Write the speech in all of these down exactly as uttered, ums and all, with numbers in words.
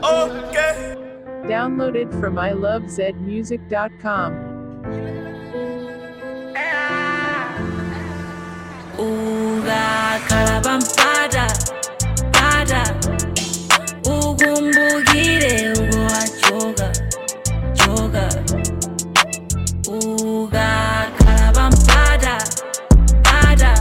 Okay. Downloaded from I love zed music dot com. Uga kalabampada pada ugumbugire ugo achoga choga Uga kalabampada pada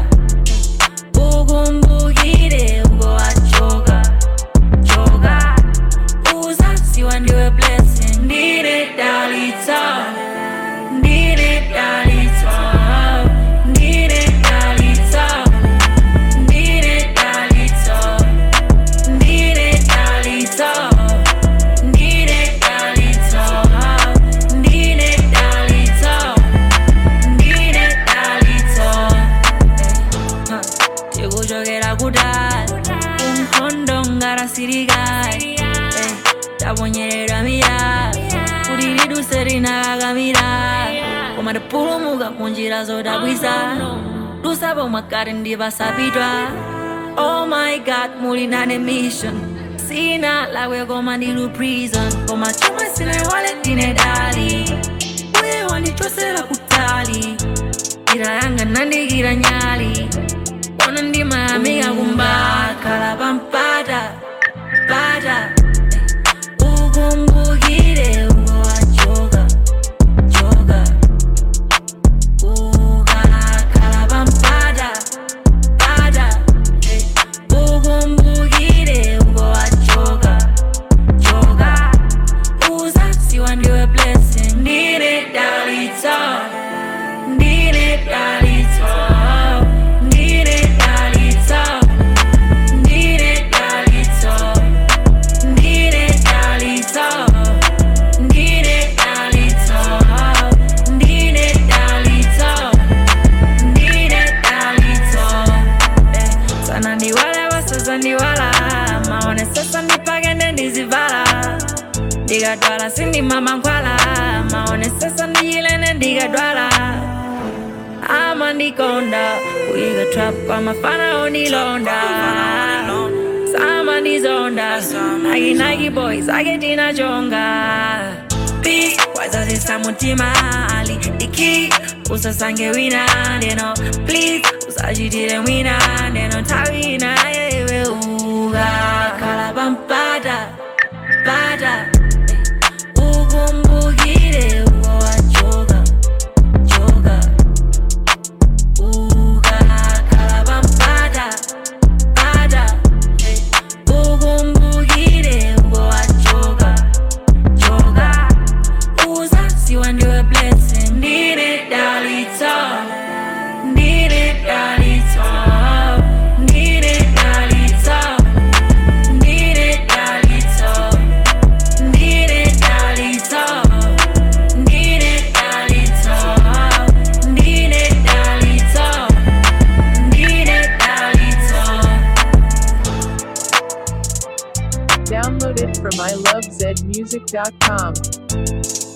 ugumbugire ugo achoga choga Uza siwa ndiwe blessing ndire dalita ndire dalita Sirigai, eh, tabonyera mira, kuriridu serina gamira, koma de pulu muga kunjira zoda bwiza, dusabo makarindi basabidwa. Oh my God, mulina ne mission, sina lawe goma nilu prison, koma chuma sile wale dine dali, we wani twasera kutali, gira yanga nandi gira nyali, wana ndi maami agumba kalabampada. Pada ugumbugire ugo achoga choga Uga kalabampada pada ugumbugire ugo achoga choga Uza siwa ndiwe blessing ndire dalita ndire dalita Diga dwala sindi mama nkwala maone sasa ndiyilene diga dwala ama ndikonda uiga trap kwa mafana onilonda sama ndizonda nagi nagi boys agetina jonga Peace waza zisa mutima ali diki usasange wina neno please usajidire wina neno tawina yewe uga kalabampada pada Ugumbugire ugo achoga choga Uga kalabampada pada Ugumbugire ugo achoga choga Uza siwa ndiwe blessing ndire dalita ndire dalita Downloaded from I love zed music dot com.